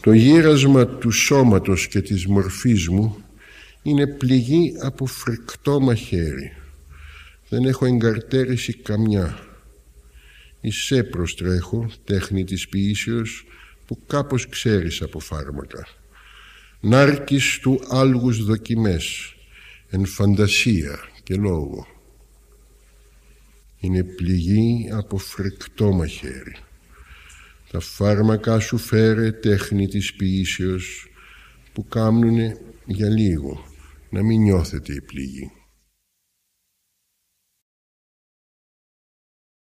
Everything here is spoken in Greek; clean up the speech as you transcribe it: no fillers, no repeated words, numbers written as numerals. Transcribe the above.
Το γύρασμα του σώματος και της μορφής μου είναι πληγή από φρικτό μαχαίρι. Δεν έχω εγκαρτέρηση καμιά. Εισέ προστρέχω, τέχνη της ποιήσεως, που κάπως ξέρεις από φάρμακα. Νάρκης του άλγους δοκιμές, εν φαντασία και λόγο. Είναι πληγή από φρικτό μαχαίρι. Τα φάρμακα σου φέρε, τέχνη της ποιήσεως, που κάμνουνε για λίγο να μην νιώθετε η πληγή.